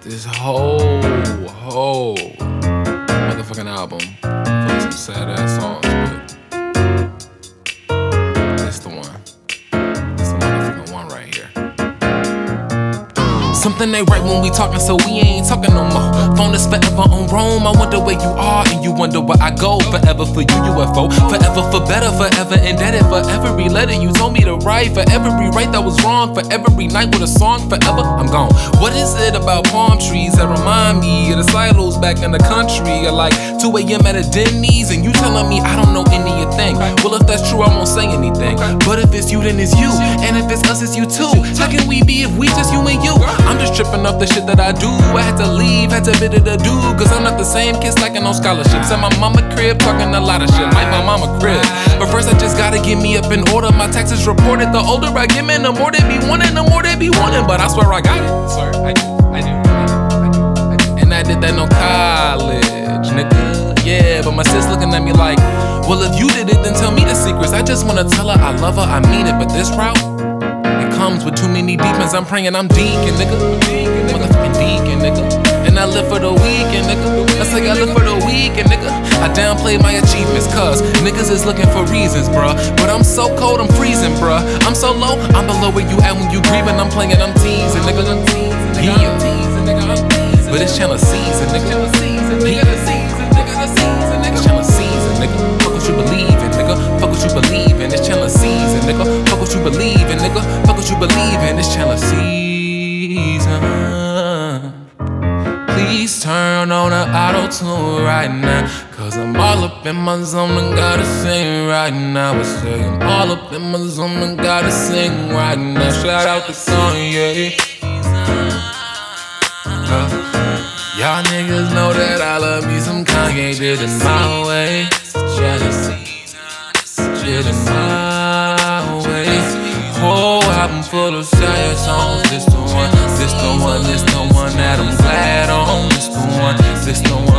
this whole motherfucking album full of some sad ass songs, but it's the one. It's the motherfucking one right here. Something ain't right when we talking, so we ain't talking no more. Phone is forever on Rome. I wonder where you are, and you wonder where I go. Forever for you, UFO. Forever for better, forever indebted for every letter you told me to write. For every right that was wrong, for every night with a song. Forever, I'm gone. What is it about palm trees that remind me of the silos back in the country? Or like 2 a.m. at a Denny's, and you telling me I don't know any of your thing. Well, if that's true, I won't say anything. But if it's you, then it's you. And if it's us, it's you too. How can we be if we just you and you? I'm just tripping off the shit that I do. I had to leave, had to bid it adieu. Cause I'm not the same kid stacking on scholarships. At my mama crib, talking a lot of shit, like my mama crib. But first I just gotta get me up in order. My taxes reported. The older I get, man, the more they be wanting, the more they be wanting. But I swear I got it. Swear, I do. And I did that no college, nigga. Yeah, but my sis looking at me like, well, if you did it, then tell me the secrets. I just wanna tell her I love her, I mean it. But this route, comes with too many demons. I'm praying I'm deacon, nigga. Motherfucking deacon, nigga. And I live for the weekend, nigga. I say I live for the weekend, nigga. I downplay my achievements, cause niggas is looking for reasons, bruh. But I'm so cold, I'm freezing, bruh. I'm so low, I'm below where you at when you grieving. I'm playing, I'm teasing, nigga. Yeah. But it's channel season, nigga. It's channel season, nigga. Fuck what you believe in, nigga. Fuck what you believe in. It's channel season, nigga. Fuck what you believe in, nigga. Fuck what you believe in. It's channel season. Please turn on the auto-tune right now, cause I'm all up in my zone and gotta sing right now. I say I'm all up in my zone and gotta sing right now. Shout out to Kanye. Y'all niggas know that I love me some Kanye, did it my way. Did it my way. Whole album full of sad songs. This the one, this the one, this the one that I'm glad on. This the one